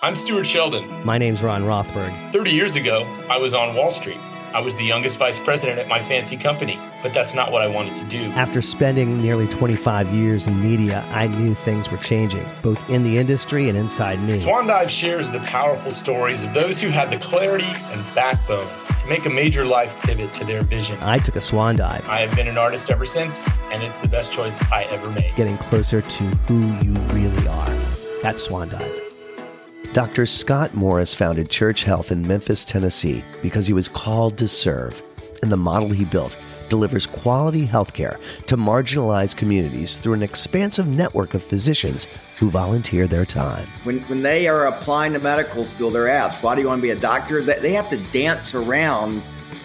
I'm Stuart Sheldon. My name's Ron Rothberg. 30 years ago, I was on Wall Street. I was the youngest vice president at my fancy company, but that's not what I wanted to do. After spending nearly 25 years in media, I knew things were changing, both in the industry and inside me. Swan Dive shares the powerful stories of those who had the clarity and backbone to make a major life pivot to their vision. I took a swan dive. I have been an artist ever since, and it's the best choice I ever made. Getting closer to who you really are. That's Swan Dive. Dr. Scott Morris founded Church Health in Memphis, Tennessee, because he was called to serve. And the model he built delivers quality healthcare to marginalized communities through an expansive network of physicians who volunteer their time. When they are applying to medical school, they're asked, why do you want to be a doctor? They have to dance around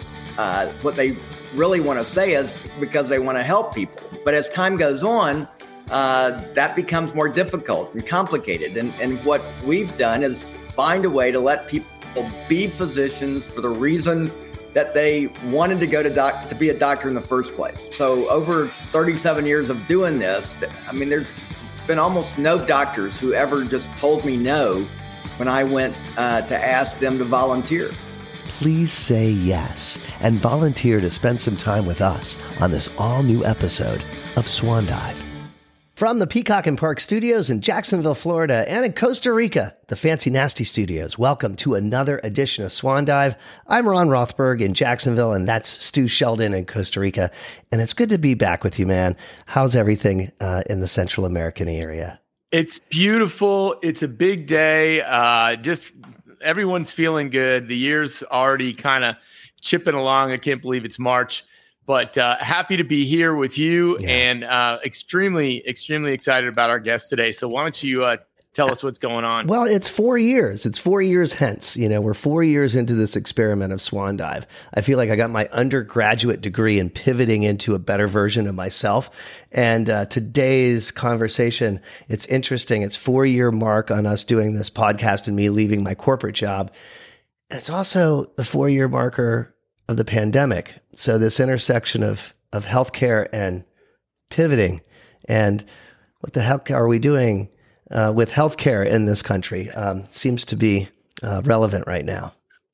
what they really want to say is because they want to help people. But as time goes on, that becomes more difficult and complicated. And what we've done is find a way to let people be physicians for the reasons that they wanted to go to be a doctor in the first place. So over 37 years of doing this, I mean, there's been almost no doctors who ever just told me no when I went to ask them to volunteer. Please say yes and volunteer to spend some time with us on this all-new episode of Swan Dive. From the Peacock and Park Studios in Jacksonville, Florida, and in Costa Rica, the Fancy Nasty Studios, welcome to another edition of Swan Dive. I'm Ron Rothberg in Jacksonville, and that's Stu Sheldon in Costa Rica. And it's good to be back with you, man. How's everything in the Central American area? It's beautiful. It's a big day. Just everyone's feeling good. The year's already kind of chipping along. I can't believe it's March. But happy to be here with you and extremely, extremely excited about our guest today. So why don't you tell us what's going on? Well, it's 4 years. It's 4 years hence. You know, we're 4 years into this experiment of Swan Dive. I feel like I got my undergraduate degree in pivoting into a better version of myself. And today's conversation, it's interesting. It's 4-year mark on us doing this podcast and me leaving my corporate job. And it's also the 4-year marker of the pandemic. So this intersection of healthcare and pivoting, and what the heck are we doing with healthcare in this country seems to be relevant right now.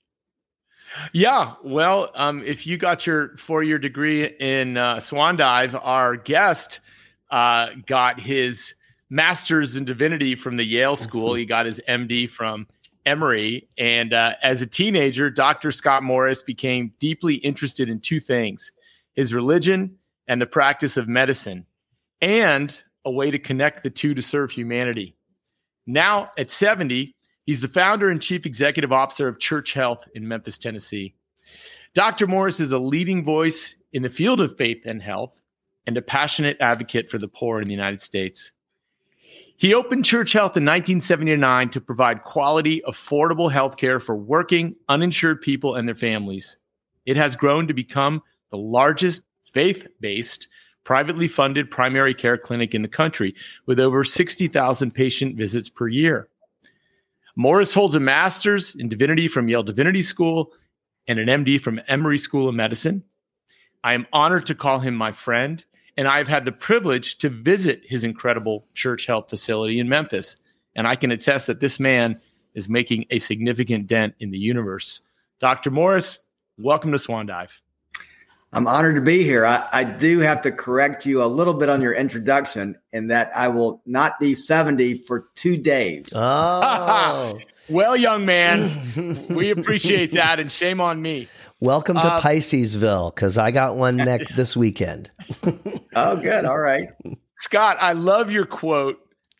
Yeah, well, if you got your 4-year degree in Swan Dive, our guest got his master's in divinity from the Yale School. He got his MD from Emory. And as a teenager, Dr. Scott Morris became deeply interested in two things: his religion and the practice of medicine, and a way to connect the two to serve humanity. Now, at 70, he's the founder and chief executive officer of Church Health in Memphis, Tennessee. Dr. Morris is a leading voice in the field of faith and health and a passionate advocate for the poor in the United States. He opened Church Health in 1979 to provide quality, affordable health care for working, uninsured people and their families. It has grown to become the largest faith-based, privately funded primary care clinic in the country, with over 60,000 patient visits per year. Morris holds a master's in divinity from Yale Divinity School and an MD from Emory School of Medicine. I am honored to call him my friend, and I've had the privilege to visit his incredible Church Health facility in Memphis. And I can attest that this man is making a significant dent in the universe. Dr. Morris, welcome to Swan Dive. I'm honored to be here. I do have to correct you a little bit on your introduction in that I will not be 70 for 2 days. Oh, well, young man, we appreciate that, and shame on me. Welcome to Piscesville, because I got one this weekend. Oh, good. All right. Scott, I love your quote,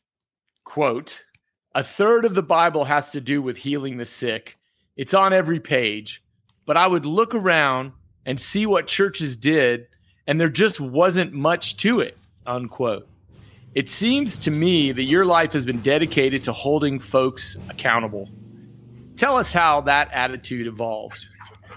"A third of the Bible has to do with healing the sick. It's on every page, but I would look around and see what churches did, and there just wasn't much to it," unquote. It seems to me that your life has been dedicated to holding folks accountable. Tell us how that attitude evolved.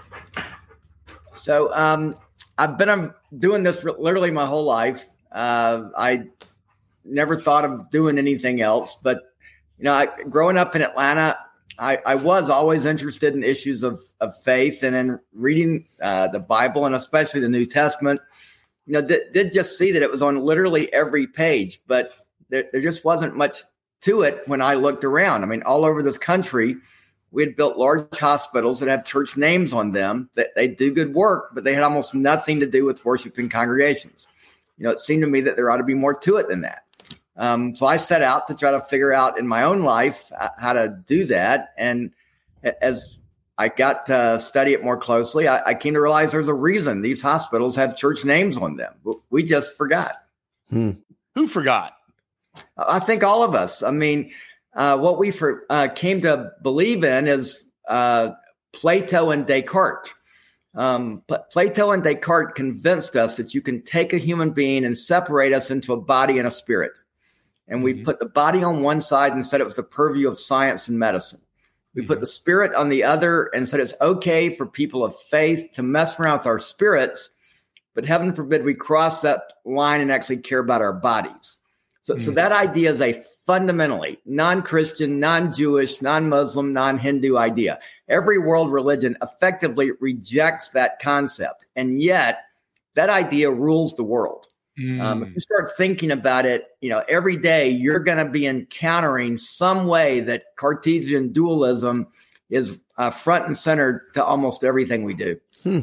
So I've been doing this for literally my whole life. I never thought of doing anything else. But, you know, growing up in Atlanta, I was always interested in issues of faith and in reading the Bible, and especially the New Testament. You know, did just see that it was on literally every page, but there just wasn't much to it when I looked around. I mean, all over this country, we had built large hospitals that have church names on them, that they do good work, but they had almost nothing to do with worshiping congregations. It seemed to me that there ought to be more to it than that. So I set out to try to figure out in my own life how to do that. And as I got to study it more closely, I came to realize there's a reason these hospitals have church names on them. We just forgot. Who forgot? I think all of us. I mean, what we came to believe in is Plato and Descartes. But Plato and Descartes convinced us that you can take a human being and separate us into a body and a spirit. And we put the body on one side and said it was the purview of science and medicine. We put the spirit on the other and said it's okay for people of faith to mess around with our spirits, but heaven forbid we cross that line and actually care about our bodies. So that idea is a fundamentally non-Christian, non-Jewish, non-Muslim, non-Hindu idea. Every world religion effectively rejects that concept, and yet that idea rules the world. If you start thinking about it, every day you're going to be encountering some way that Cartesian dualism is front and center to almost everything we do.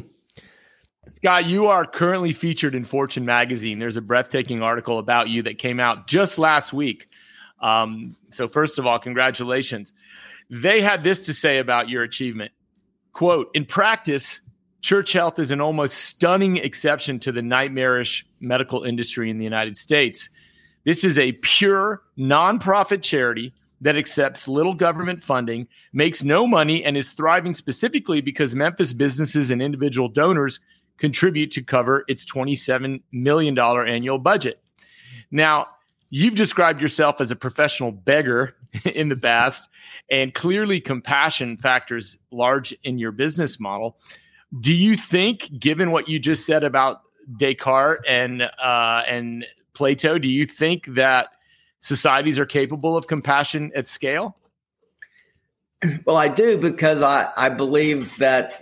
Scott, you are currently featured in Fortune magazine. There's a breathtaking article about you that came out just last week. So first of all, congratulations. They had this to say about your achievement. Quote, in practice, Church Health is an almost stunning exception to the nightmarish medical industry in the United States. This is a pure nonprofit charity that accepts little government funding, makes no money, and is thriving specifically because Memphis businesses and individual donors contribute to cover its $27 million annual budget. Now, you've described yourself as a professional beggar in the past, and clearly compassion factors large in your business model. Do you think, given what you just said about Descartes and Plato, do you think that societies are capable of compassion at scale? Well, I do, because I believe that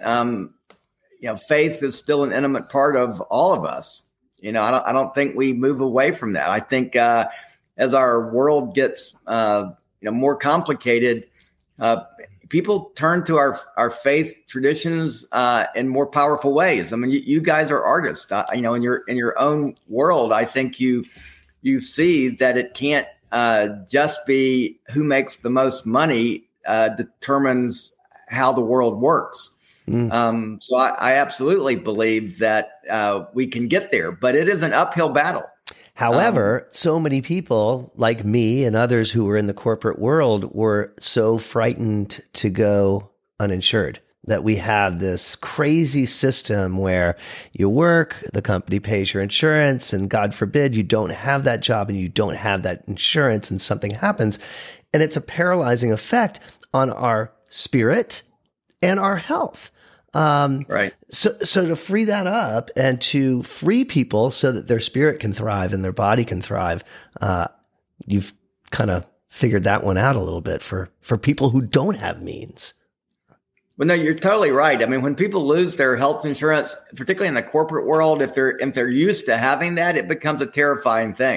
faith is still an intimate part of all of us. I don't think we move away from that. I think as our world gets more complicated, people turn to our faith traditions in more powerful ways. I mean, you guys are artists. In your own world, I think you see that it can't just be who makes the most money determines how the world works. So I absolutely believe that we can get there, but it is an uphill battle. However, so many people like me and others who were in the corporate world were so frightened to go uninsured that we have this crazy system where you work, the company pays your insurance, and God forbid you don't have that job and you don't have that insurance and something happens. And it's a paralyzing effect on our spirit and our health. Right. So to free that up and to free people so that their spirit can thrive and their body can thrive, you've kind of figured that one out a little bit for people who don't have means. Well, no, you're totally right. I mean, when people lose their health insurance, particularly in the corporate world, if they're used to having that, it becomes a terrifying thing.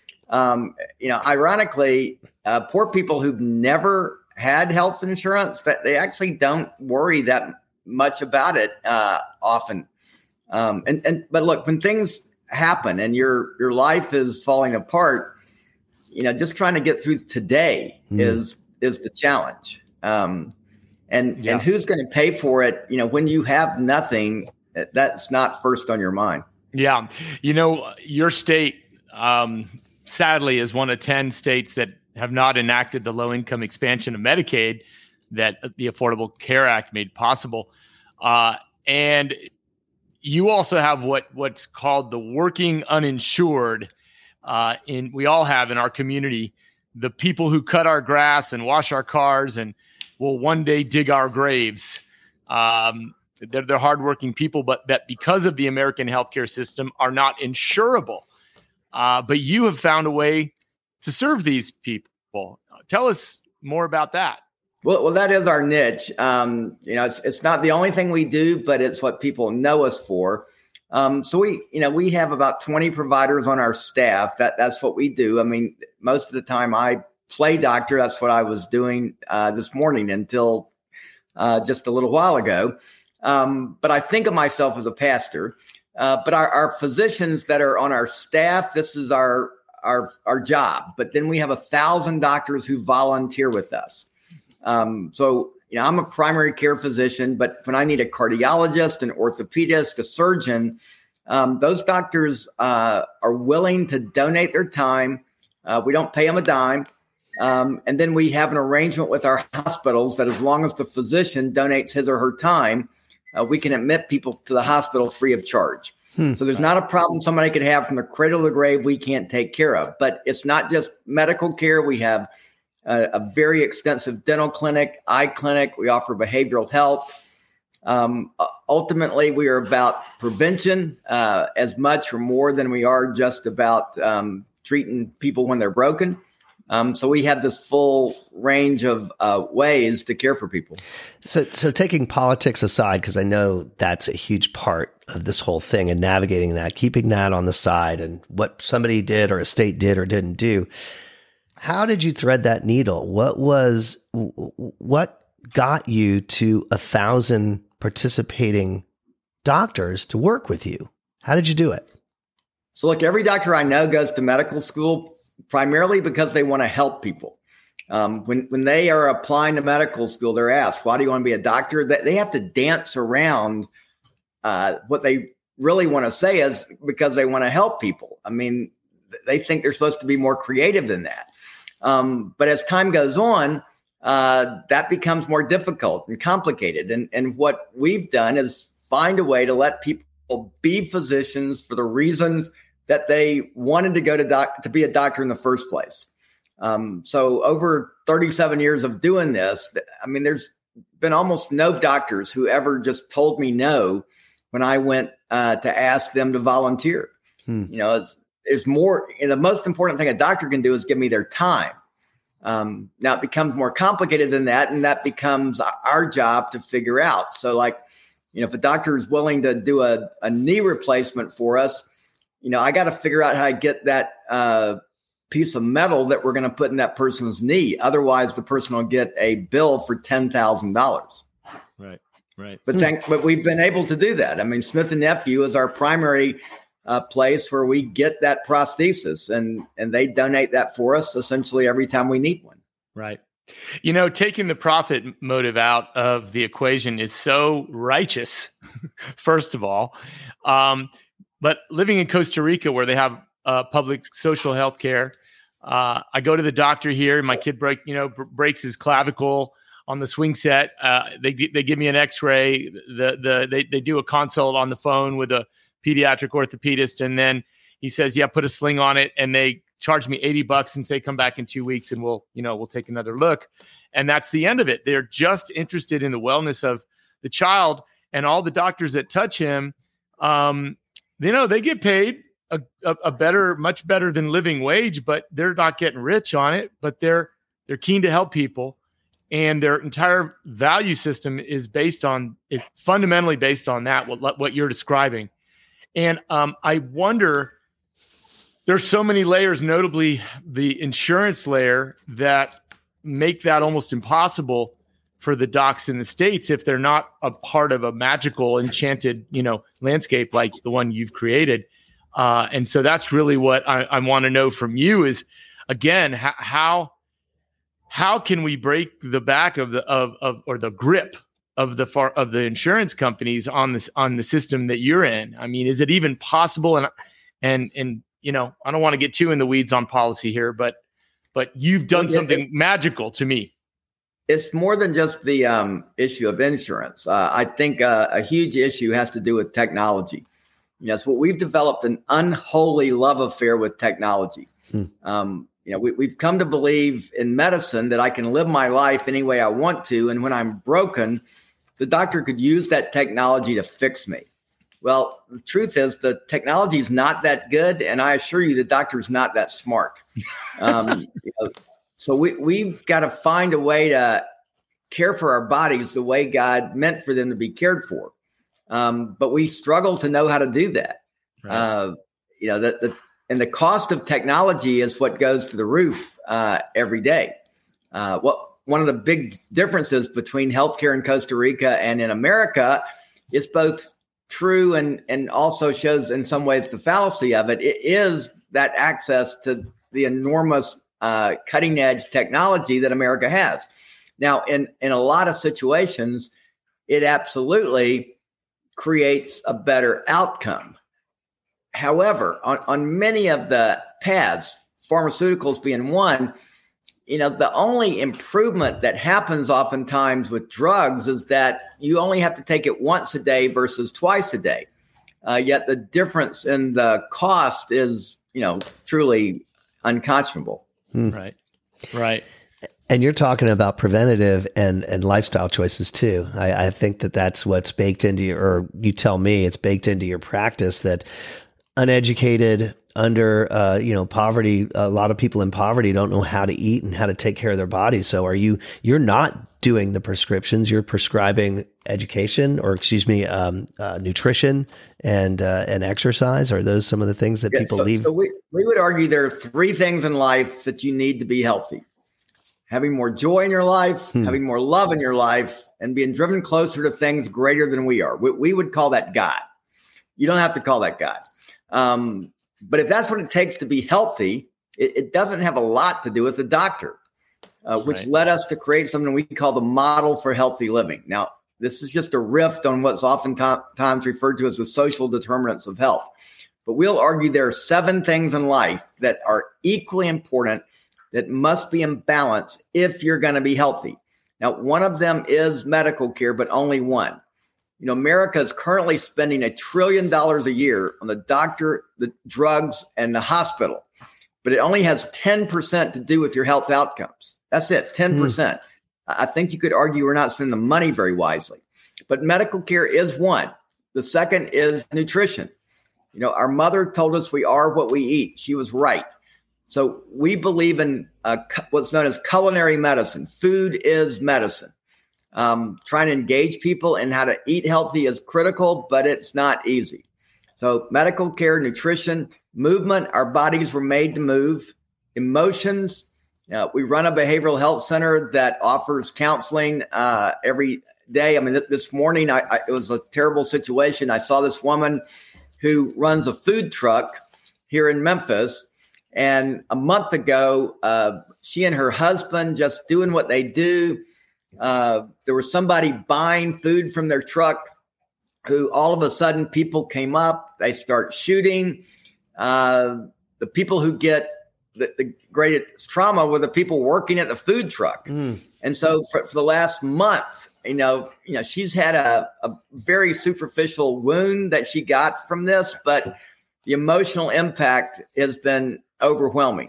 Ironically, poor people who've never had health insurance, that they actually don't worry that much about it often. But look, when things happen and your life is falling apart, just trying to get through today is the challenge. And who's going to pay for it? When you have nothing, that's not first on your mind. Yeah. Your state, sadly, is one of 10 states that have not enacted the low-income expansion of Medicaid that the Affordable Care Act made possible. And you also have what's called the working uninsured. We all have in our community, the people who cut our grass and wash our cars and will one day dig our graves. They're hardworking people, but that because of the American healthcare system are not insurable. But you have found a way to serve these people. Tell us more about that. Well, that is our niche. It's not the only thing we do, but it's what people know us for. So we have about 20 providers on our staff. That's what we do. I mean, most of the time I play doctor. That's what I was doing this morning until just a little while ago. But I think of myself as a pastor. But our physicians that are on our staff, this is our job. But then we have 1,000 doctors who volunteer with us. So, I'm a primary care physician, but when I need a cardiologist, an orthopedist, a surgeon, those doctors are willing to donate their time. We don't pay them a dime. And then we have an arrangement with our hospitals that as long as the physician donates his or her time, we can admit people to the hospital free of charge. So there's not a problem somebody could have from the cradle to the grave we can't take care of. But it's not just medical care. We have a very extensive dental clinic, eye clinic. We offer behavioral health. Ultimately, we are about prevention as much or more than we are just about treating people when they're broken. So we have this full range of ways to care for people. So taking politics aside, because I know that's a huge part of this whole thing and navigating that, keeping that on the side and what somebody did or a state did or didn't do. How did you thread that needle? What got you to 1,000 participating doctors to work with you? How did you do it? So look, every doctor I know goes to medical school primarily because they want to help people. When they are applying to medical school, they're asked, why do you want to be a doctor? They have to dance around what they really want to say is because they want to help people. I mean, they think they're supposed to be more creative than that. But as time goes on, that becomes more difficult and complicated. And what we've done is find a way to let people be physicians for the reasons that they wanted to go to be a doctor in the first place. So over 37 years of doing this, I mean, there's been almost no doctors who ever just told me no when I went to ask them to volunteer. There's more. The most important thing a doctor can do is give me their time. Now it becomes more complicated than that, and that becomes our job to figure out. So if a doctor is willing to do a knee replacement for us, I got to figure out how to get that piece of metal that we're going to put in that person's knee. Otherwise, the person will get a bill for $10,000. Right. But we've been able to do that. I mean, Smith & Nephew is our primary place where we get that prosthesis, and they donate that for us essentially every time we need one. Right. Taking the profit motive out of the equation is so righteous, first of all. But living in Costa Rica, where they have public social health care, I go to the doctor here. My kid breaks his clavicle on the swing set. They give me an X-ray. They do a consult on the phone with a pediatric orthopedist, and then he says, "Yeah, put a sling on it," and they charge me $80 and say, "Come back in 2 weeks, and we'll take another look." And that's the end of it. They're just interested in the wellness of the child, and all the doctors that touch him, they get paid a better, much better than living wage, but they're not getting rich on it. But they're keen to help people, and their entire value system is fundamentally based on that. What you're describing. And I wonder, there's so many layers, notably the insurance layer, that make that almost impossible for the docs in the States if they're not a part of a magical, enchanted, landscape like the one you've created. And so that's really what I want to know from you is, again, how can we break the back of the grip of the insurance companies on the system that you're in? I mean, is it even possible? And I don't want to get too in the weeds on policy here, but you've done something magical to me. It's more than just the issue of insurance. I think a huge issue has to do with technology. So we've developed an unholy love affair with technology. We've come to believe in medicine that I can live my life any way I want to, and when I'm broken, the doctor could use that technology to fix me. Well, the truth is the technology is not that good, and I assure you the doctor's not that smart. So we've got to find a way to care for our bodies the way God meant for them to be cared for. But we struggle to know how to do that. Right. the cost of technology is what goes to the roof every day. One of the big differences between healthcare in Costa Rica and in America is both true and also shows in some ways the fallacy of it. It is that access to the enormous cutting edge technology that America has. Now, in a lot of situations, it absolutely creates a better outcome. However, on many of the paths, pharmaceuticals being one, the only improvement that happens oftentimes with drugs is that you only have to take it once a day versus twice a day. Yet the difference in the cost is, truly unconscionable. Right. And you're talking about preventative and lifestyle choices too. I think that's what's baked into or you tell me it's baked into your practice, that uneducated, under poverty, a lot of people in poverty don't know how to eat and how to take care of their bodies. So you're not doing the prescriptions, you're prescribing education, or nutrition and exercise. Are those some of the things that people leave? So we would argue there are three things in life that you need to be healthy: having more joy in your life, having more love in your life, and being driven closer to things greater than we are. We would call that God. You don't have to call that God. But if that's what it takes to be healthy, it doesn't have a lot to do with the doctor, which led us to create something we call the model for healthy living. Now, this is just a riff on what's oftentimes referred to as the social determinants of health. But we'll argue there are 7 things in life that are equally important that must be in balance if you're going to be healthy. Now, one of them is medical care, but only one. America is currently spending $1 trillion a year on the doctor, the drugs, and the hospital, but it only has 10% to do with your health outcomes. That's it, 10%. I think you could argue we're not spending the money very wisely, but medical care is one. The second is nutrition. Our mother told us we are what we eat. She was right. So we believe in what's known as culinary medicine. Food is medicine. Trying to engage people in how to eat healthy is critical, but it's not easy. So medical care, nutrition, movement, our bodies were made to move. Emotions, we run a behavioral health center that offers counseling every day. I mean, this morning, it was a terrible situation. I saw this woman who runs a food truck here in Memphis. And a month ago, she and her husband just doing what they do. There was somebody buying food from their truck who all of a sudden people came up, they start shooting. The people who get the greatest trauma were the people working at the food truck. And so for the last month, she's had a very superficial wound that she got from this, but the emotional impact has been overwhelming.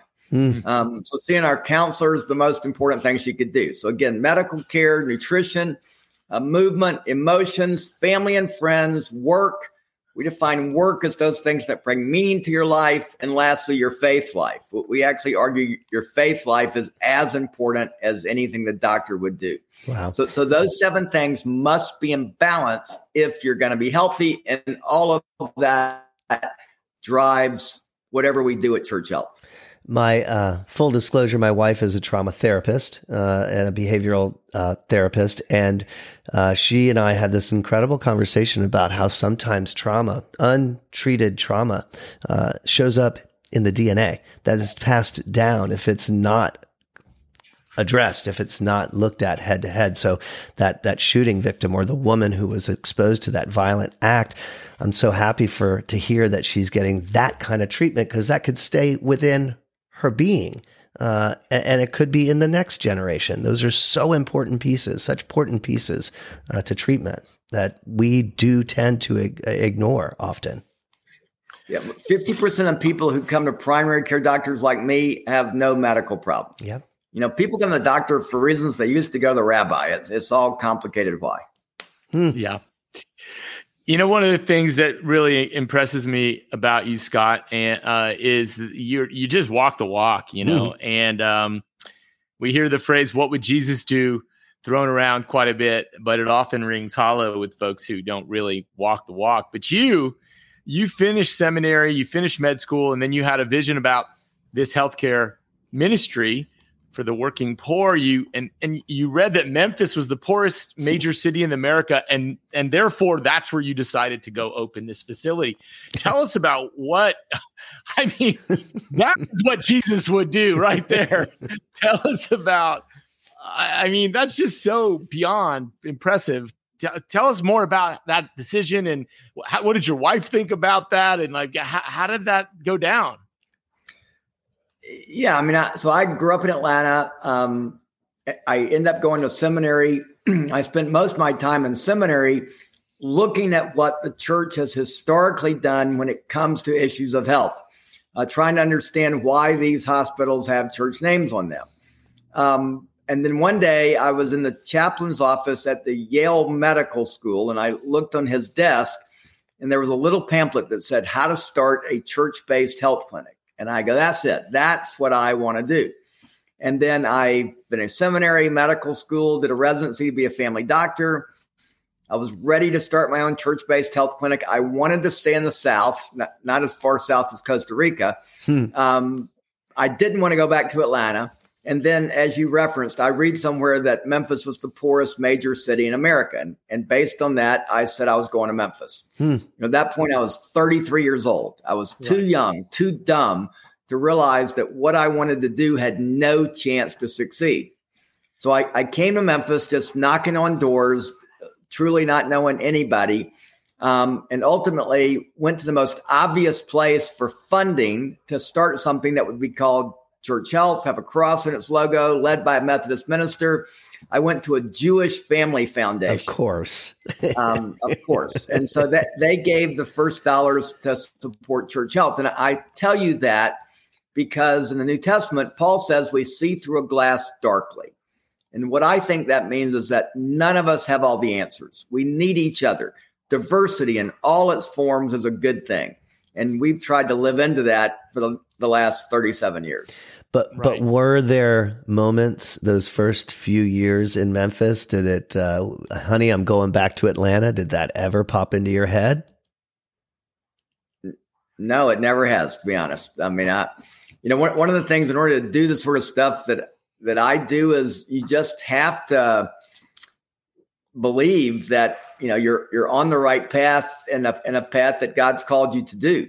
So seeing our counselor is the most important thing she could do. So again, medical care, nutrition, movement, emotions, family and friends, work. We define work as those things that bring meaning to your life. And lastly, your faith life. We actually argue your faith life is as important as anything the doctor would do. Wow. So those 7 things must be in balance if you're going to be healthy. And all of that drives whatever we do at Church Health. My full disclosure, my wife is a trauma therapist and a behavioral therapist. And she and I had this incredible conversation about how sometimes trauma, untreated trauma, shows up in the DNA that is passed down if it's not addressed, if it's not looked at head to head. So that shooting victim or the woman who was exposed to that violent act, I'm so happy to hear that she's getting that kind of treatment, because that could stay within her being, and it could be in the next generation. Those are so important pieces, such important pieces to treatment that we do tend to ignore often. Yeah, 50% of people who come to primary care doctors like me have no medical problem. Yep. People come to the doctor for reasons they used to go to the rabbi. It's all complicated why. Yeah. One of the things that really impresses me about you, Scott, is you just walk the walk, and we hear the phrase, "What would Jesus do?" thrown around quite a bit, but it often rings hollow with folks who don't really walk the walk. But you you finished seminary, you finished med school, and then you had a vision about this healthcare ministry for the working poor. You read that Memphis was the poorest major city in America, and therefore that's where you decided to go open this facility. Tell us about what, I mean, that is what Jesus would do right there. Tell us about, I mean, that's just so beyond impressive. Tell us more about that decision, and what did your wife think about that? And like, how did that go down? Yeah, I mean, so I grew up in Atlanta. I ended up going to seminary. I spent most of my time in seminary looking at what the church has historically done when it comes to issues of health, trying to understand why these hospitals have church names on them. And then one day I was in the chaplain's office at the Yale Medical School, and I looked on his desk, and there was a little pamphlet that said how to start a church-based health clinic. And I go, that's it. That's what I want to do. And then I finished seminary, medical school, did a residency to be a family doctor. I was ready to start my own church-based health clinic. I wanted to stay in the South, not as far south as Costa Rica. I didn't want to go back to Atlanta. And then, as you referenced, I read somewhere that Memphis was the poorest major city in America. And based on that, I said I was going to Memphis. At that point, I was 33 years old. I was too young, too dumb to realize that what I wanted to do had no chance to succeed. So I came to Memphis just knocking on doors, truly not knowing anybody, and ultimately went to the most obvious place for funding to start something that would be called Church Health, have a cross in its logo, led by a Methodist minister. I went to a Jewish family foundation. Of course. Of course. And so that they gave the first dollars to support Church Health. And I tell you that because in the New Testament, Paul says we see through a glass darkly. And what I think that means is that none of us have all the answers. We need each other. Diversity in all its forms is a good thing. And we've tried to live into that for the last 37 years. But were there moments, those first few years in Memphis, did it, honey, I'm going back to Atlanta, did that ever pop into your head? No, it never has, to be honest. I mean, one of the things in order to do the sort of stuff that I do is you just have to believe that, you're on the right path and a path that God's called you to do.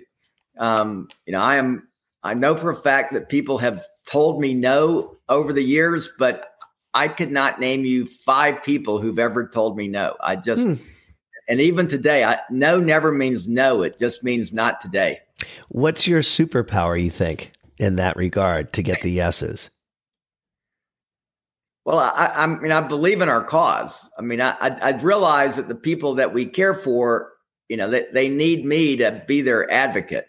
I know for a fact that people have told me no over the years, but I could not name you 5 people who've ever told me no. And even today, no never means no. It just means not today. What's your superpower, you think, in that regard to get the yeses? Well, I believe in our cause. I mean, I'd realize that the people that we care for, they need me to be their advocate.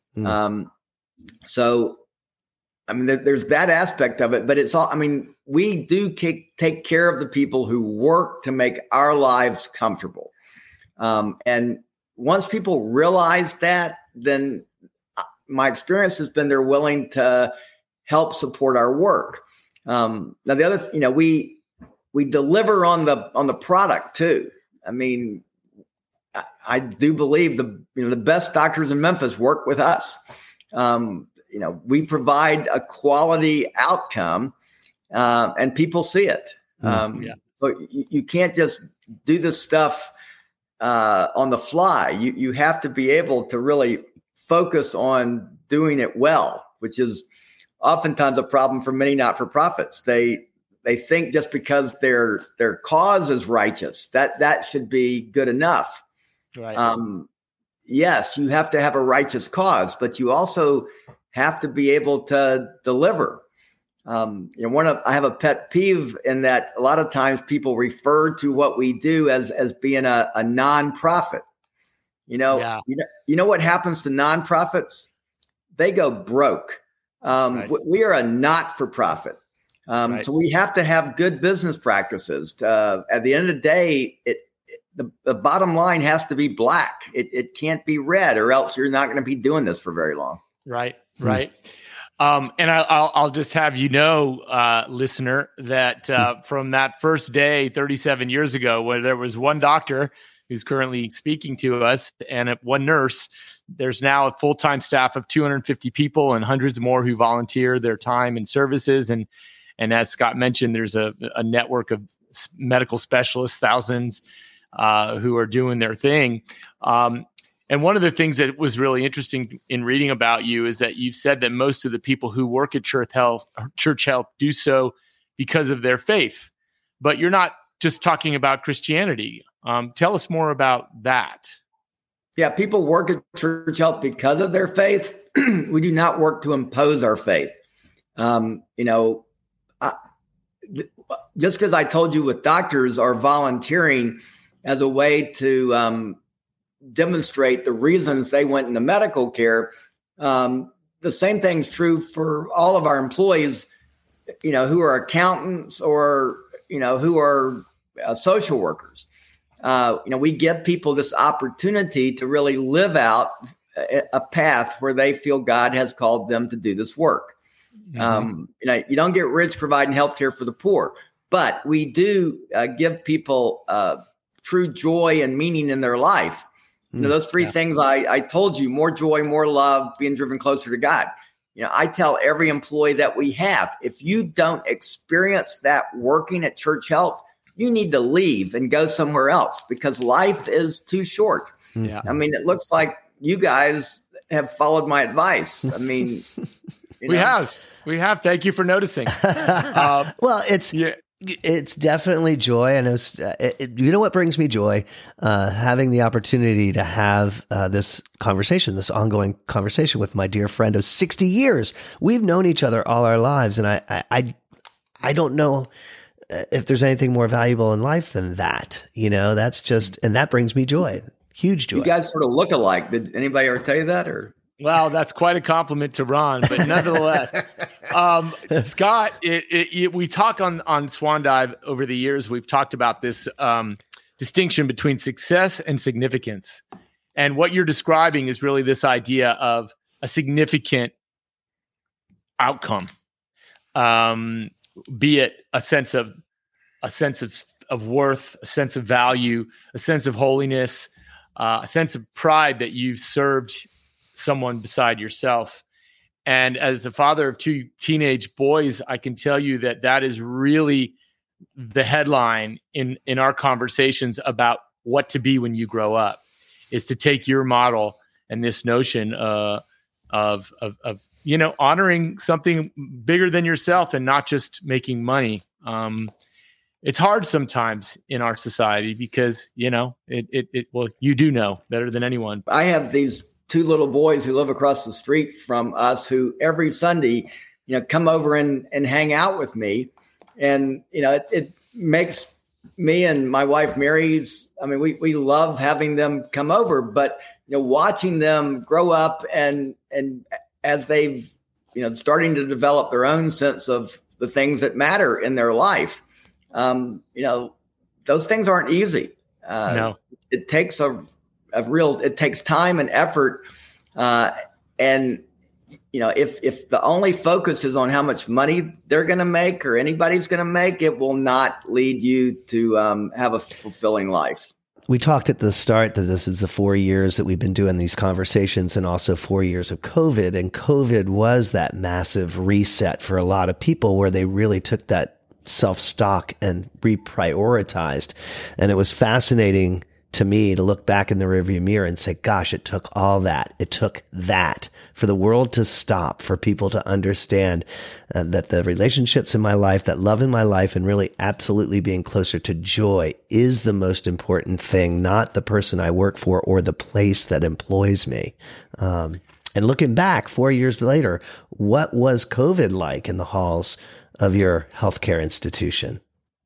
So, I mean, there's that aspect of it, but it's all, I mean, we do take care of the people who work to make our lives comfortable. And once people realize that, then my experience has been they're willing to help support our work. Now the other, we deliver on the product too. I mean, I do believe the best doctors in Memphis work with us. We provide a quality outcome, and people see it. So you can't just do this stuff on the fly. You have to be able to really focus on doing it well, which is oftentimes a problem for many not-for-profits. They think just because their cause is righteous, that should be good enough. Right. Yes, you have to have a righteous cause, but you also have to be able to deliver. I have a pet peeve in that a lot of times people refer to what we do as being a nonprofit. You know what happens to nonprofits? They go broke. Right. We are a not-for-profit. Right. So we have to have good business practices. At the end of the day, the bottom line has to be black. It can't be red, or else you're not going to be doing this for very long. Right. Right. And I'll just have listener, that from that first day 37 years ago, where there was one doctor who's currently speaking to us, and one nurse. There's now a full-time staff of 250 people and hundreds more who volunteer their time and services. And as Scott mentioned, there's a network of medical specialists, thousands who are doing their thing. And one of the things that was really interesting in reading about you is that you've said that most of the people who work at Church Health do so because of their faith. But you're not just talking about Christianity. Tell us more about that. Yeah, people work at Church Health because of their faith. We do not work to impose our faith. Just as I told you with doctors are volunteering as a way to demonstrate the reasons they went into medical care, the same thing's true for all of our employees, who are accountants or, who are social workers. We give people this opportunity to really live out a path where they feel God has called them to do this work. Mm-hmm. You don't get rich providing healthcare for the poor, but we do give people true joy and meaning in their life. Those three things I told you: more joy, more love, being driven closer to God. I tell every employee that we have, if you don't experience that working at Church Health, you need to leave and go somewhere else because life is too short. Yeah. I mean, it looks like you guys have followed my advice. I mean, we have. Thank you for noticing. Well, it's definitely joy. I know. You know what brings me joy? Having the opportunity to have this ongoing conversation with my dear friend of 60 years. We've known each other all our lives, and I don't know if there's anything more valuable in life than that. That's just, and that brings me joy, huge joy. You guys sort of look alike. Did anybody ever tell you that, or? Well, that's quite a compliment to Ron, but nonetheless, Scott, we talk on Swan Dive over the years. We've talked about this distinction between success and significance. And what you're describing is really this idea of a significant outcome, be it a sense of worth, a sense of value, a sense of holiness, a sense of pride that you've served someone beside yourself. And as a father of two teenage boys, I can tell you that is really the headline in our conversations about what to be when you grow up, is to take your model and this notion of honoring something bigger than yourself and not just making money. It's hard sometimes in our society because, well, you do know better than anyone. I have these two little boys who live across the street from us who every Sunday, come over and hang out with me. And, it makes me and my wife, Mary's, we love having them come over, but, watching them grow up and as they've, starting to develop their own sense of the things that matter in their life, those things aren't easy. No, it takes it takes time and effort. And, if the only focus is on how much money they're going to make or anybody's going to make, it will not lead you to have a fulfilling life. We talked at the start that this is the 4 years that we've been doing these conversations and also 4 years of COVID. And COVID was that massive reset for a lot of people where they really took that self-stock and reprioritized. And it was fascinating to me to look back in the rearview mirror and say, gosh, it took all that. It took that for the world to stop, for people to understand that the relationships in my life, that love in my life, and really absolutely being closer to joy is the most important thing, not the person I work for or the place that employs me. And looking back 4 years later, what was COVID like in the halls of your healthcare institution?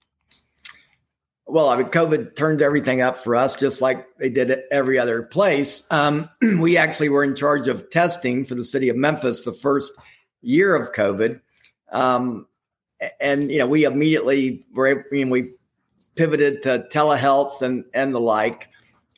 Well, COVID turned everything up for us, just like they did at every other place. We actually were in charge of testing for the city of Memphis the first year of COVID. We immediately we pivoted to telehealth and the like.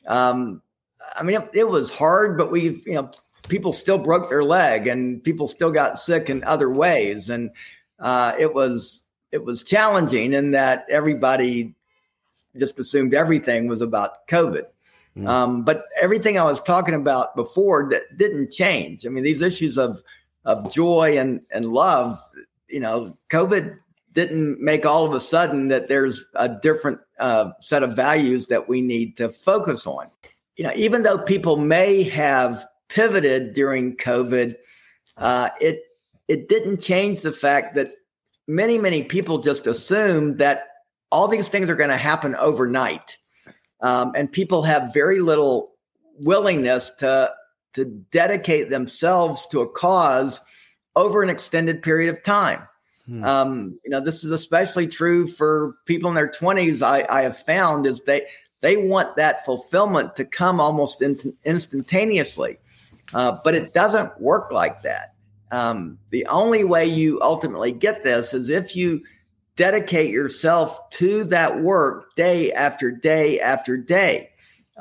It was hard, but people still broke their leg and people still got sick in other ways. And it was challenging in that everybody just assumed everything was about COVID. But everything I was talking about before didn't change. I mean, these issues of joy and love, COVID didn't make all of a sudden that there's a different set of values that we need to focus on. Even though people may have pivoted during COVID, it didn't change the fact that many people just assumed that all these things are going to happen overnight. And people have very little willingness to dedicate themselves to a cause over an extended period of time. This is especially true for people in their 20s. I have found is they want that fulfillment to come almost instantaneously, but it doesn't work like that. The only way you ultimately get this is if you dedicate yourself to that work day after day after day.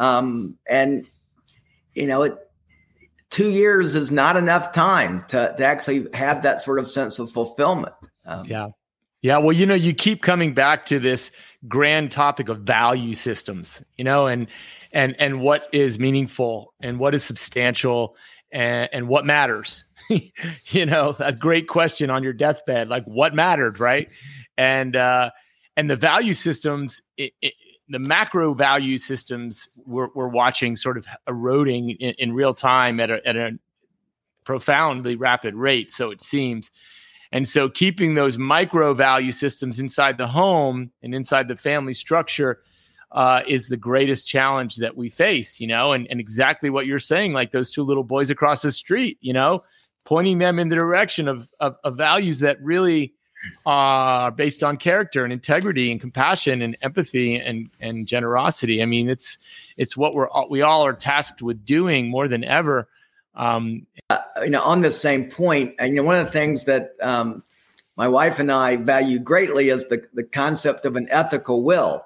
2 years is not enough time to actually have that sort of sense of fulfillment. Yeah. Well, you keep coming back to this grand topic of value systems, and what is meaningful and what is substantial and what matters. A great question on your deathbed, like what mattered, right? And the value systems, the macro value systems, we're watching sort of eroding in real time at a profoundly rapid rate, so it seems. And so keeping those micro value systems inside the home and inside the family structure is the greatest challenge that we face, and exactly what you're saying, like those two little boys across the street, pointing them in the direction of values that really are based on character and integrity and compassion and empathy and generosity. I mean, it's what we all are tasked with doing more than ever. On the same point, one of the things that my wife and I value greatly is the concept of an ethical will.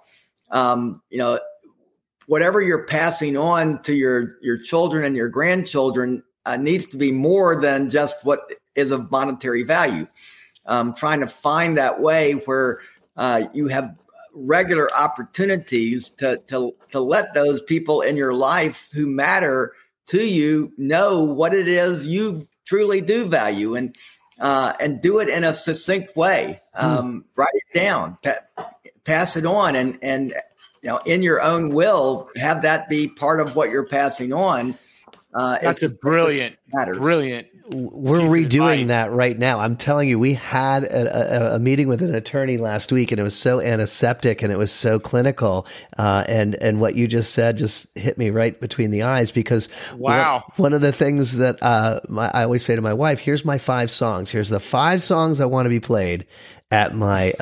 Whatever you're passing on to your children and your grandchildren needs to be more than just what is of monetary value. Trying to find that way where you have regular opportunities to let those people in your life who matter to you know what it is you truly do value, and do it in a succinct way. Write it down, pass it on, and in your own will, have that be part of what you're passing on. That's brilliant. We're redoing that right now. I'm telling you, we had a meeting with an attorney last week, and it was so antiseptic and it was so clinical. And what you just said just hit me right between the eyes, because one of the things that I always say to my wife, here's my 5 songs. Here's the 5 songs I want to be played at my,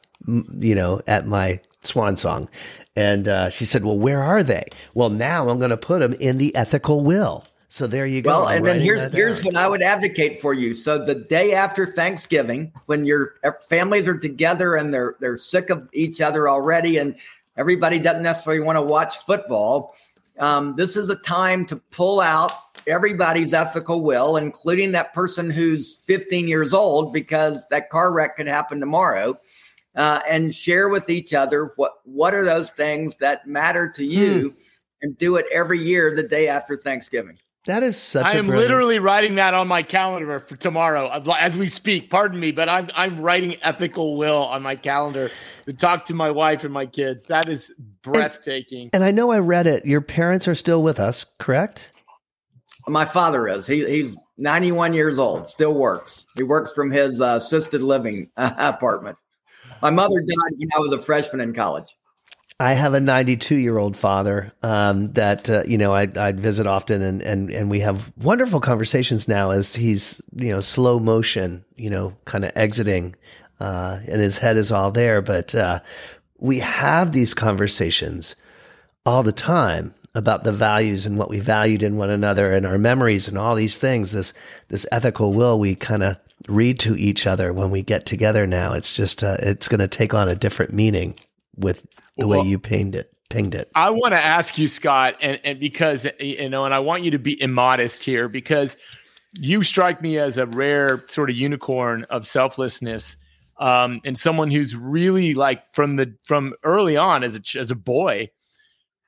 at my swan song. And she said, well, where are they? Well, now I'm going to put them in the ethical will. So there you go. Well, and then here's what I would advocate for you. So the day after Thanksgiving, when your families are together and they're sick of each other already, and everybody doesn't necessarily want to watch football, this is a time to pull out everybody's ethical will, including that person who's 15 years old, because that car wreck could happen tomorrow, and share with each other what are those things that matter to you, and do it every year the day after Thanksgiving. That is such I am literally writing that on my calendar for tomorrow as we speak. Pardon me, but I'm writing ethical will on my calendar to talk to my wife and my kids. That is breathtaking. And I know I read it. Your parents are still with us, correct? My father is. He's 91 years old, still works. He works from his assisted living apartment. My mother died when I was a freshman in college. I have a 92-year-old father that I'd visit often, and we have wonderful conversations now as he's slow motion, kind of exiting, and his head is all there. But we have these conversations all the time about the values and what we valued in one another and our memories and all these things. This ethical will we kind of read to each other when we get together now. It's just it's going to take on a different meaning with the way you pinged it. I want to ask you, Scott, and because, and I want you to be immodest here, because you strike me as a rare sort of unicorn of selflessness, and someone who's really, like, from early on as a boy,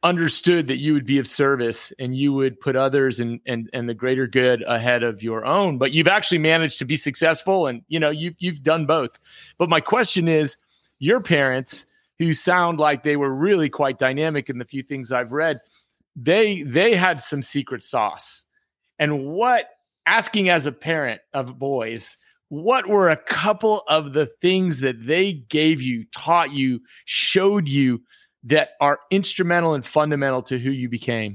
understood that you would be of service and you would put others and the greater good ahead of your own. But you've actually managed to be successful, and you've done both. But my question is, your parents, who sound like they were really quite dynamic in the few things I've read, they had some secret sauce. And asking as a parent of boys, what were a couple of the things that they gave you, taught you, showed you that are instrumental and fundamental to who you became?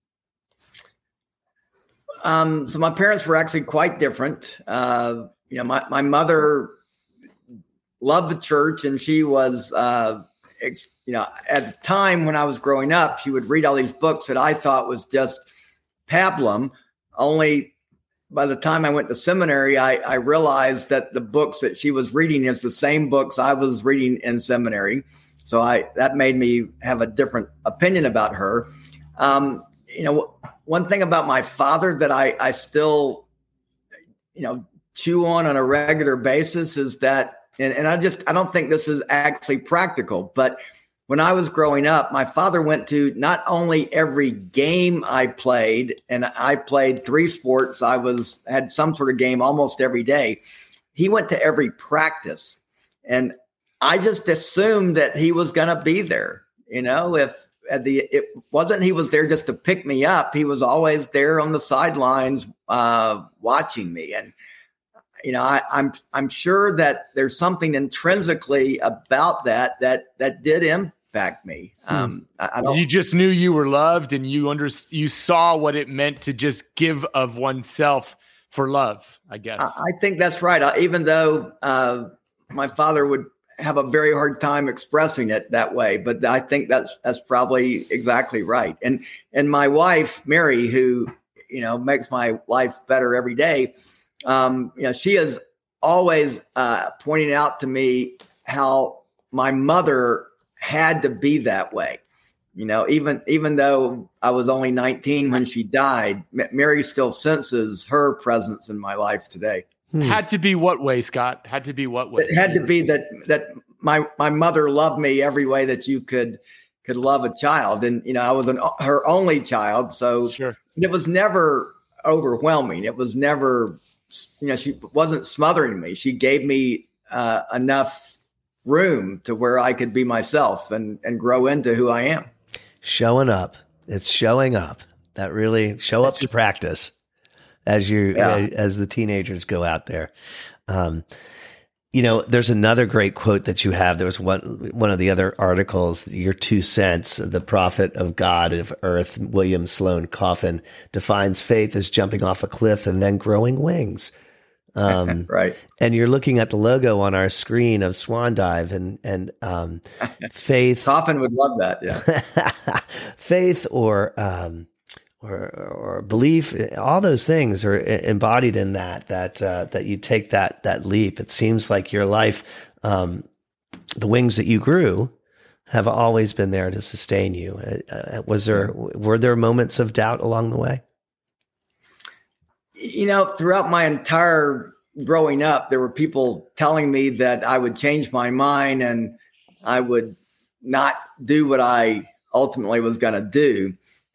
So my parents were actually quite different. My mother loved the church, and she was, at the time when I was growing up, she would read all these books that I thought was just pablum. Only by the time I went to seminary, I realized that the books that she was reading is the same books I was reading in seminary. So that made me have a different opinion about her. One thing about my father that I still, chew on a regular basis is that, and I don't think this is actually practical, but when I was growing up, my father went to not only every game I played, and I played 3 sports. I had some sort of game almost every day. He went to every practice, and I just assumed that he was going to be there. It wasn't he was there just to pick me up. He was always there on the sidelines watching me. And, I'm sure that there's something intrinsically about that did impact me. You just knew you were loved, and you saw what it meant to just give of oneself for love, I guess. I think that's right. Even though my father would have a very hard time expressing it that way, but I think that's probably exactly right. And my wife, Mary, who, makes my life better every day. She is always pointing out to me how my mother had to be that way. Even though I was only 19 when she died, Mary still senses her presence in my life today. Had to be what way, Scott? Had to be what way? It had to be that my mother loved me every way that you could love a child. And, I was her only child. So sure. It was never overwhelming. It was never, she wasn't smothering me. She gave me enough room to where I could be myself and grow into who I am. Showing up. It's showing up. That really up to practice. As the teenagers go out there. There's another great quote that you have. There was one of the other articles, your 2 cents, the prophet of God of earth, William Sloane Coffin, defines faith as jumping off a cliff and then growing wings. Right. And you're looking at the logo on our screen of Swan Dive and faith. Coffin would love that. Yeah. Faith or belief, all those things are embodied in that you take that leap. It seems like your life, the wings that you grew have always been there to sustain you. Were there moments of doubt along the way? Throughout my entire growing up, there were people telling me that I would change my mind and I would not do what I ultimately was going to do.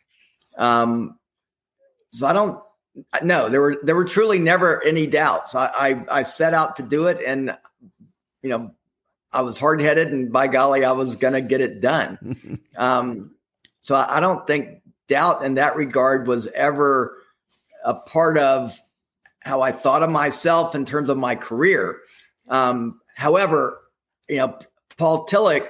So there were truly never any doubts. I set out to do it, and, I was hard-headed, and by golly, I was going to get it done. So I don't think doubt in that regard was ever a part of how I thought of myself in terms of my career. However, Paul Tillich,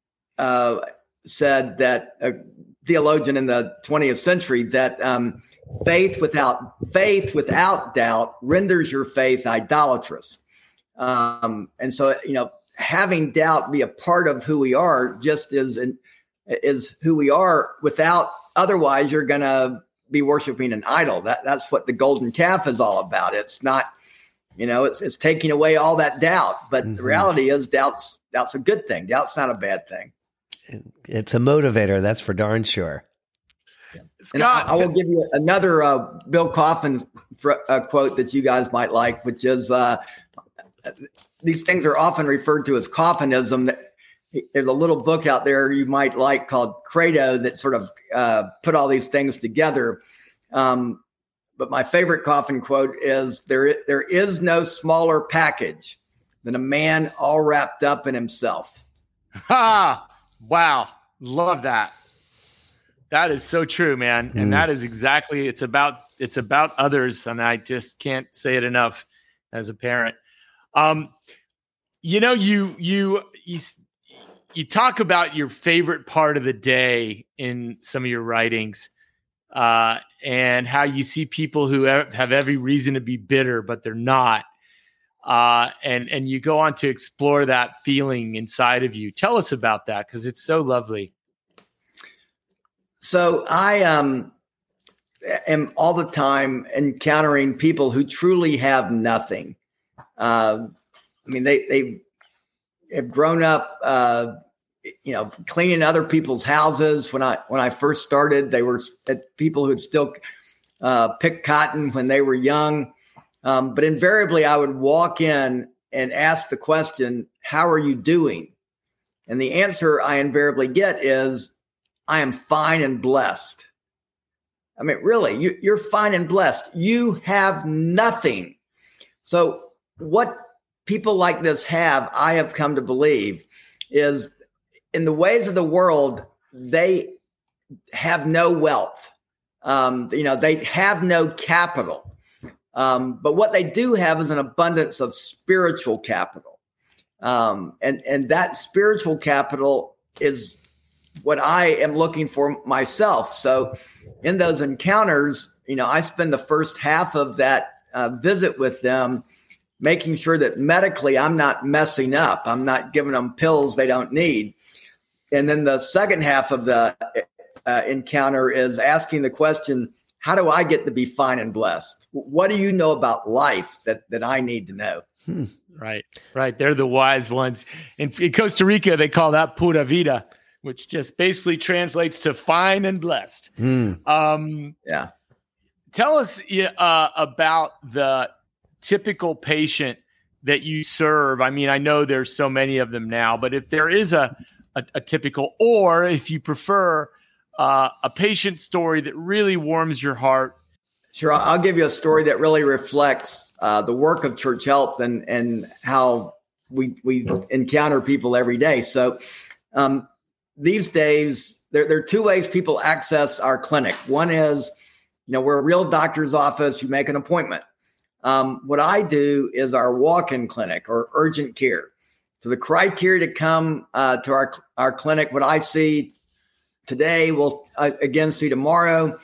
said that theologian in the 20th century that faith without doubt renders your faith idolatrous. And so, having doubt be a part of who we are just is who we are. Without, otherwise, you're going to be worshiping an idol. That's what the golden calf is all about. It's not, it's taking away all that doubt. But the reality is doubt's a good thing. Doubt's not a bad thing. It's a motivator, that's for darn sure. And I will give you another Bill Coffin quote that you guys might like, which is these things are often referred to as Coffinism. There's a little book out there you might like called Credo that sort of put all these things together. But my favorite coffin quote is, there is no smaller package than a man all wrapped up in himself. Ha! Wow. Love that. That is so true, man. And that is exactly, it's about others. And I just can't say it enough as a parent. You know, you talk about your favorite part of the day in some of your writings, and how you see people who have every reason to be bitter, but they're not. And you go on to explore that feeling inside of you. Tell us about that, because it's so lovely. So I am all the time encountering people who truly have nothing. I mean, they have grown up, cleaning other people's houses. When I first started, they were people who had still picked cotton when they were young. But invariably, I would walk in and ask the question, "How are you doing?" And the answer I invariably get is, "I am fine and blessed." I mean, really, you're fine and blessed. You have nothing. So what people like this have, I have come to believe, is in the ways of the world, they have no wealth. They have no capital. But what they do have is an abundance of spiritual capital. And that spiritual capital is what I am looking for myself. So in those encounters, I spend the first half of that visit with them making sure that medically I'm not messing up. I'm not giving them pills they don't need. And then the second half of the encounter is asking the question, how do I get to be fine and blessed? What do you know about life that I need to know? Right. They're the wise ones. In Costa Rica, they call that pura vida, which just basically translates to fine and blessed. Yeah. Tell us about the typical patient that you serve. I mean, I know there's so many of them now, but if there is a typical, or if you prefer, a patient story that really warms your heart. Sure. I'll give you a story that really reflects the work of Church Health and how we encounter people every day. So these days, there are two ways people access our clinic. One is, we're a real doctor's office. You make an appointment. What I do is our walk-in clinic or urgent care. So the criteria to come to our clinic, what I see today, we'll again see tomorrow,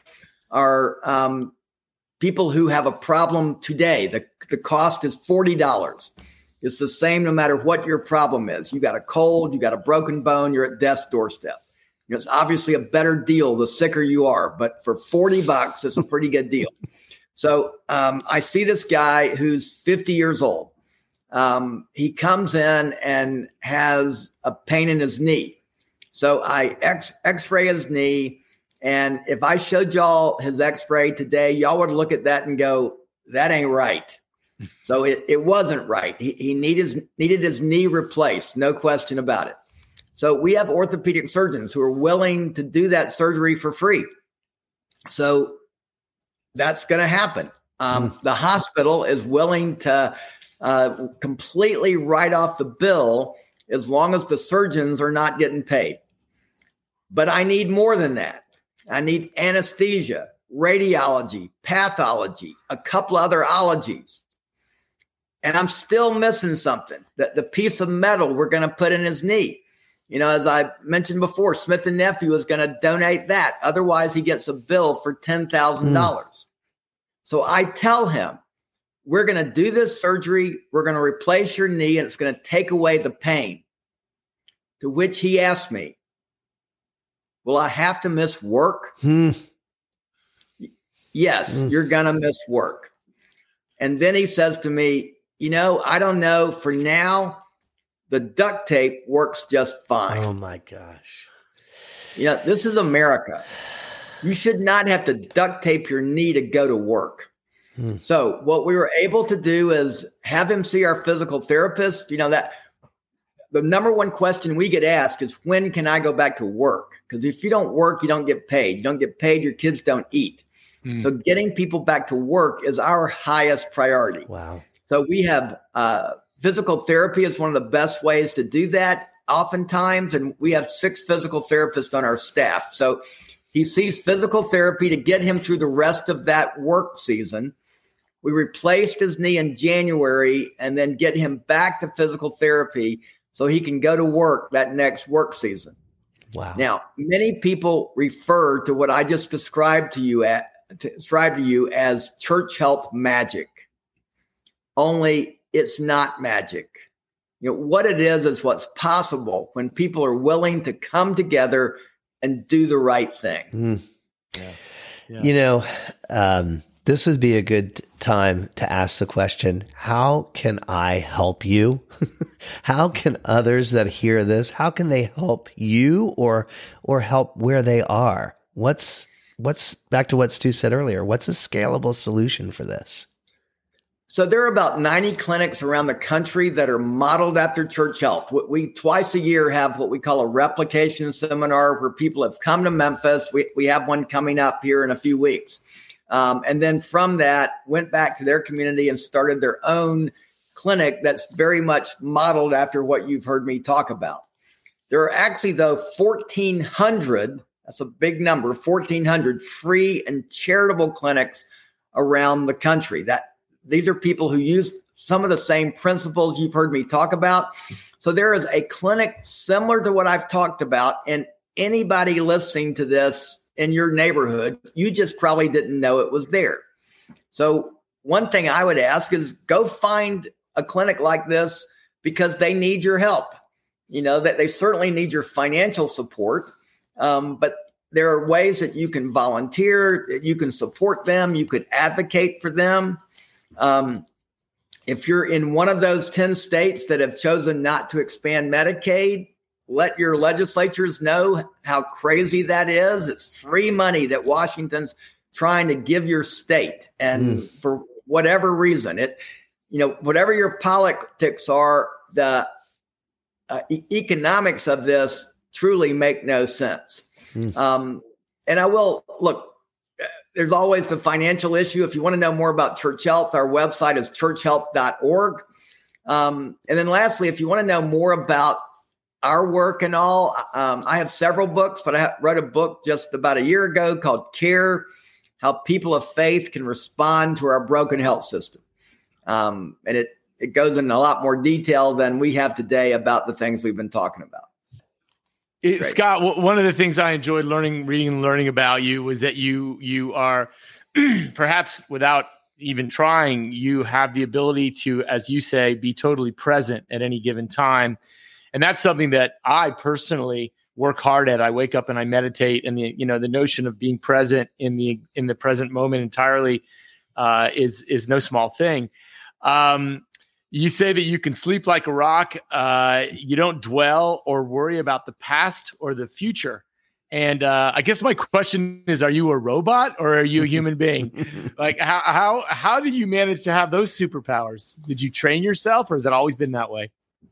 are people who have a problem today. The cost is $40. It's the same no matter what your problem is. You got a cold, you got a broken bone, you're at death's doorstep. It's obviously a better deal the sicker you are, but for $40, it's a pretty good deal. So I see this guy who's 50 years old. He comes in and has a pain in his knee. So I x-ray his knee. And if I showed y'all his x-ray today, y'all would look at that and go, that ain't right. So it wasn't right. He needed his knee replaced. No question about it. So we have orthopedic surgeons who are willing to do that surgery for free. So that's going to happen. The hospital is willing to completely write off the bill as long as the surgeons are not getting paid. But I need more than that. I need anesthesia, radiology, pathology, a couple other ologies. And I'm still missing something, the piece of metal we're going to put in his knee. As I mentioned before, Smith & Nephew is going to donate that. Otherwise, he gets a bill for $10,000. So I tell him, we're going to do this surgery. We're going to replace your knee, and it's going to take away the pain. To which he asked me, will I have to miss work? Yes, you're going to miss work. And then he says to me, I don't know. For now, the duct tape works just fine. Oh, my gosh. This is America. You should not have to duct tape your knee to go to work. So what we were able to do is have him see our physical therapist. That the number one question we get asked is, when can I go back to work? Because if you don't work, you don't get paid. You don't get paid, your kids don't eat. So getting people back to work is our highest priority. Wow. So we have physical therapy is one of the best ways to do that oftentimes. And we have 6 physical therapists on our staff. So he sees physical therapy to get him through the rest of that work season. We replaced his knee in January and then get him back to physical therapy so he can go to work that next work season. Wow. Now, many people refer to what I just described to you as church health magic. Only it's not magic. What it is what's possible when people are willing to come together and do the right thing. This would be a good time to ask the question, how can I help you? How can others that hear this, how can they help you or help where they are? What's back to what Stu said earlier, what's a scalable solution for this? So there are about 90 clinics around the country that are modeled after Church Health. We twice a year have what we call a replication seminar where people have come to Memphis. We have one coming up here in a few weeks. And then from that, went back to their community and started their own clinic that's very much modeled after what you've heard me talk about. There are actually, though, 1,400, that's a big number, 1,400 free and charitable clinics around the country. These are people who use some of the same principles you've heard me talk about. So there is a clinic similar to what I've talked about, and anybody listening to this in your neighborhood, you just probably didn't know it was there. So one thing I would ask is go find a clinic like this because they need your help. That they certainly need your financial support, but there are ways that you can volunteer, you can support them, you could advocate for them. If you're in one of those 10 states that have chosen not to expand Medicaid, let your legislatures know how crazy that is. It's free money that Washington's trying to give your state. And for whatever reason, whatever your politics are, the economics of this truly make no sense. And I will look, there's always the financial issue. If you want to know more about Church Health, our website is churchhealth.org. And then lastly, if you want to know more about our work and all, I have several books, but I wrote a book just about a year ago called Care, How People of Faith Can Respond to Our Broken Health System. And it goes into a lot more detail than we have today about the things we've been talking about. Scott, one of the things I enjoyed reading and learning about you was that you are perhaps without even trying, you have the ability to, as you say, be totally present at any given time. And that's something that I personally work hard at. I wake up and I meditate, and the notion of being present in the present moment entirely is no small thing. You say that you can sleep like a rock. You don't dwell or worry about the past or the future. And I guess my question is, are you a robot or are you a human being? Like how do you manage to have those superpowers? Did you train yourself, or has that always been that way?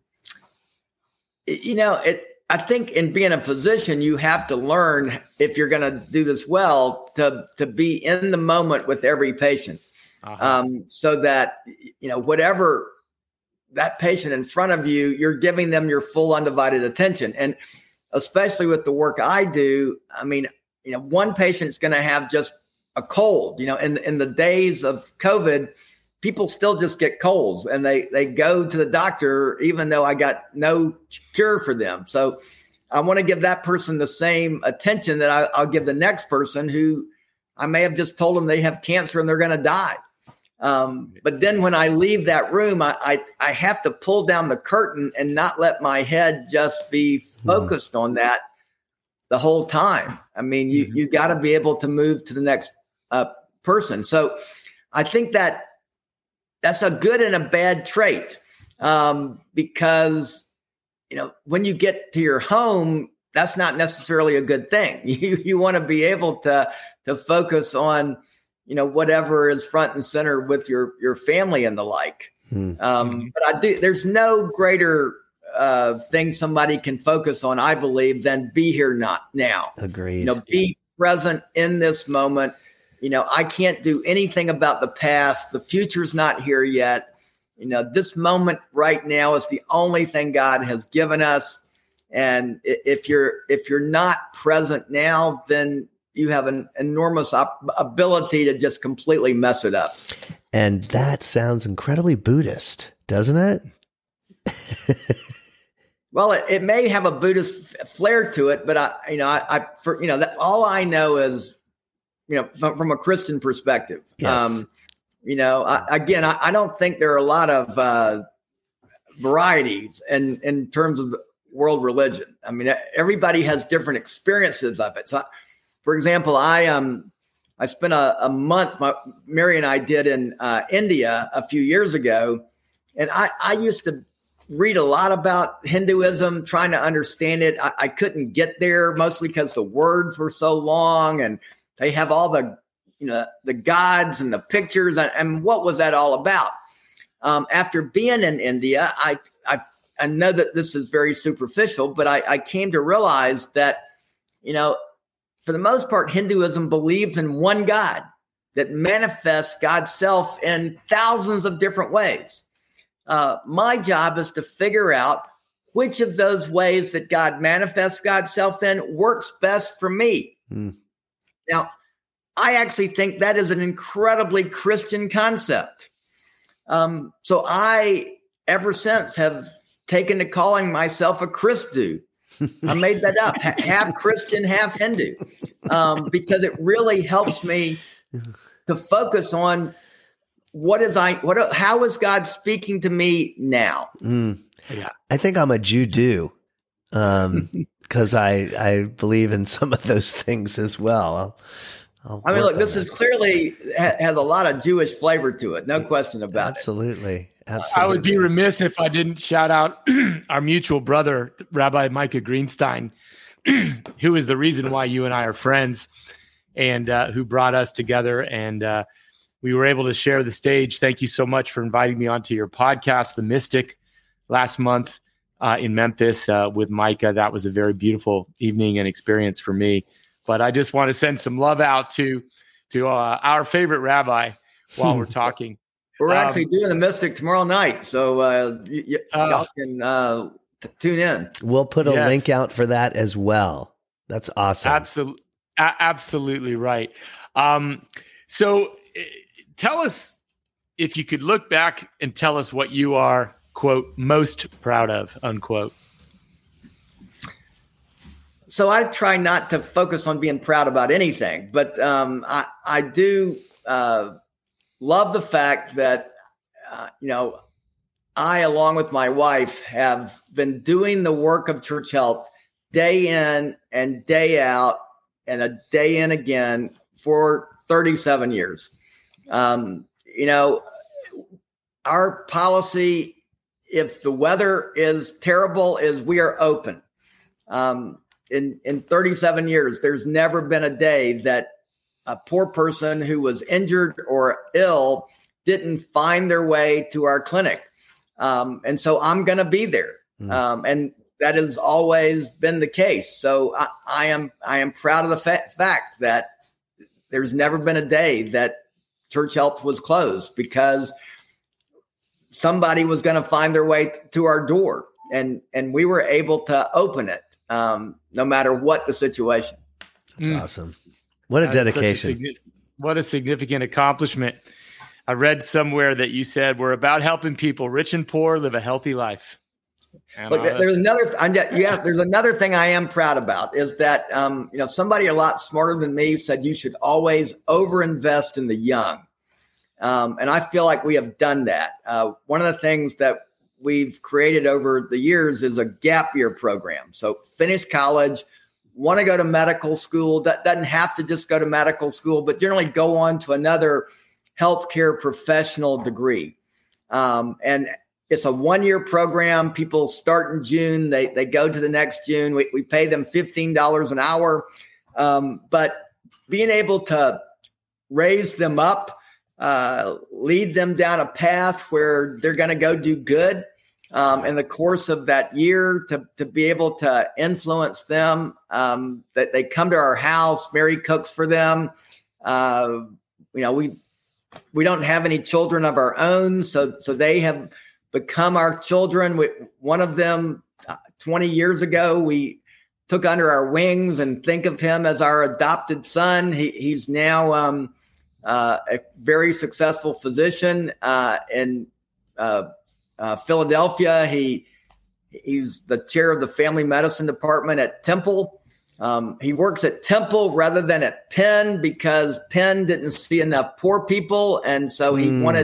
I think in being a physician, you have to learn, if you're going to do this well, to be in the moment with every patient. So that, whatever that patient in front of you, you're giving them your full undivided attention. And especially with the work I do, one patient's going to have just a cold, in the days of COVID, people still just get colds and they go to the doctor, even though I got no cure for them. So I want to give that person the same attention that I'll give the next person who I may have just told them they have cancer and they're going to die. But then when I leave that room, I have to pull down the curtain and not let my head just be focused on that the whole time. You got to be able to move to the next person. So I think that's a good and a bad trait, because, when you get to your home, that's not necessarily a good thing. You want to be able to focus on, whatever is front and center with your family and the like. But there's no greater thing somebody can focus on, I believe, than be here not now. Agreed. Be present in this moment. I can't do anything about the past. The future's not here yet. This moment right now is the only thing God has given us. And if you're not present now, then you have an enormous ability to just completely mess it up. And that sounds incredibly Buddhist, doesn't it? Well, it may have a Buddhist flair to it, but that all I know is, from a Christian perspective. Yes. I don't think there are a lot of varieties in terms of world religion. I mean, everybody has different experiences of it. So, for example, I spent a month, Mary and I did in India a few years ago, and I used to read a lot about Hinduism, trying to understand it. I couldn't get there, mostly because the words were so long, and they have all the gods and the pictures, and what was that all about? After being in India, I know that this is very superficial, but I came to realize that, for the most part, Hinduism believes in one God that manifests God's self in thousands of different ways. My job is to figure out which of those ways that God manifests God's self in works best for me. Now, I actually think that is an incredibly Christian concept. So I, ever since, have taken to calling myself a Christu. I made that up, half Christian, half Hindu, because it really helps me to focus on how is God speaking to me now? Yeah. I think I'm a Jew-do, because I believe in some of those things as well. Look, this is clearly has a lot of Jewish flavor to it. No question about it. Absolutely. I would be remiss if I didn't shout out our mutual brother, Rabbi Micah Greenstein, who is the reason why you and I are friends, and who brought us together. And we were able to share the stage. Thank you so much for inviting me onto your podcast, The Mystic, last month in Memphis with Micah. That was a very beautiful evening and experience for me. But I just want to send some love out to our favorite rabbi while we're talking. We're actually doing the Mystic tomorrow night, so y'all can tune in. We'll put a link out for that as well. That's awesome. Absolutely right. So tell us, if you could look back and tell us what you are, quote, most proud of, unquote. So I try not to focus on being proud about anything, but I do love the fact that, I, along with my wife, have been doing the work of Church Health day in and day out and a day in again for 37 years. Our policy, if the weather is terrible, is we are open. In 37 years, there's never been a day that a poor person who was injured or ill didn't find their way to our clinic. And so I'm going to be there. And that has always been the case. So I am proud of the fact that there's never been a day that Church Health was closed because somebody was going to find their way to our door, and we were able to open it, no matter what the situation. That's awesome. What a dedication. What a significant accomplishment. I read somewhere that you said we're about helping people, rich and poor, live a healthy life. Look, there's another thing I am proud about is that, somebody a lot smarter than me said you should always overinvest in the young. And I feel like we have done that. One of the things that we've created over the years is a gap year program. So finish college, want to go to medical school, that doesn't have to just go to medical school, but generally go on to another healthcare professional degree. And it's a 1-year program. People start in June. They go to the next June. We pay them $15 an hour. But being able to raise them up, lead them down a path where they're going to go do good, in the course of that year to be able to influence them, that they come to our house. Mary cooks for them. We don't have any children of our own, so they have become our children. One of them, 20 years ago, we took under our wings and think of him as our adopted son. He's now a very successful physician in Philadelphia. He's the chair of the family medicine department at Temple. He works at Temple rather than at Penn because Penn didn't see enough poor people. And so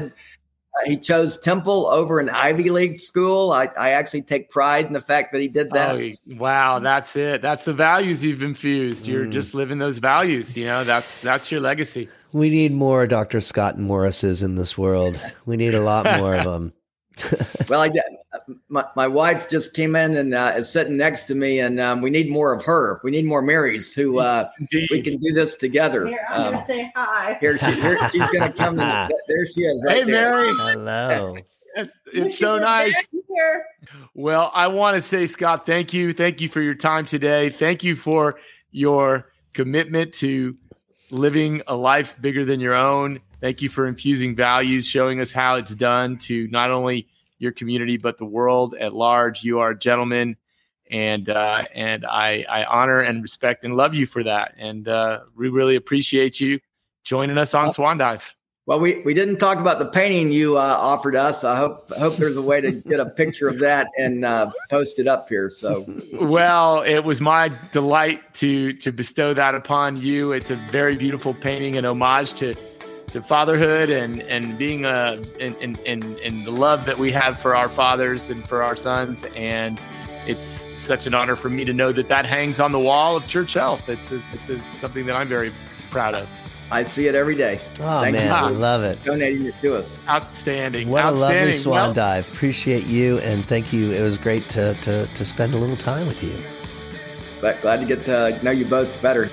he chose Temple over an Ivy League school. I actually take pride in the fact that he did that. Oh, wow. That's it. That's the values you've infused. You're just living those values. That's your legacy. We need more Dr. Scott Morrises in this world. We need a lot more of them. Well, my wife just came in and is sitting next to me, and we need more of her. We need more Marys who we can do this together. Here, I'm going to say hi. She's going to come. There she is. Right hey, there. Mary. Hello. It's so nice. Here. Well, I want to say, Scott, thank you. Thank you for your time today. Thank you for your commitment to living a life bigger than your own. Thank you for infusing values, showing us how it's done to not only your community, but the world at large. You are a gentleman, and I honor and respect and love you for that. And we really appreciate you joining us on Swan Dive. Well, we didn't talk about the painting you offered us. I hope there's a way to get a picture of that and post it up here. So, well, it was my delight to bestow that upon you. It's a very beautiful painting, an homage to fatherhood and being and the love that we have for our fathers and for our sons. And it's such an honor for me to know that hangs on the wall of Church Health. It's something that I'm very proud of. I see it every day. Oh, Thank man, you I love it. Donating it to us. Outstanding. What a lovely Outstanding. swan dive. Appreciate you, and thank you. It was great to spend a little time with you. But glad to get to know you both better.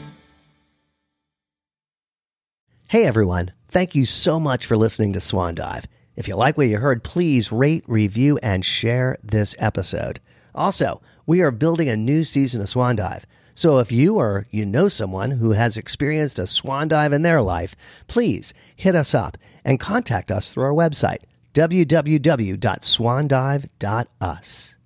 Hey, everyone. Thank you so much for listening to Swan Dive. If you like what you heard, please rate, review, and share this episode. Also, we are building a new season of Swan Dive. So if you or you know someone who has experienced a swan dive in their life, please hit us up and contact us through our website, www.swandive.us.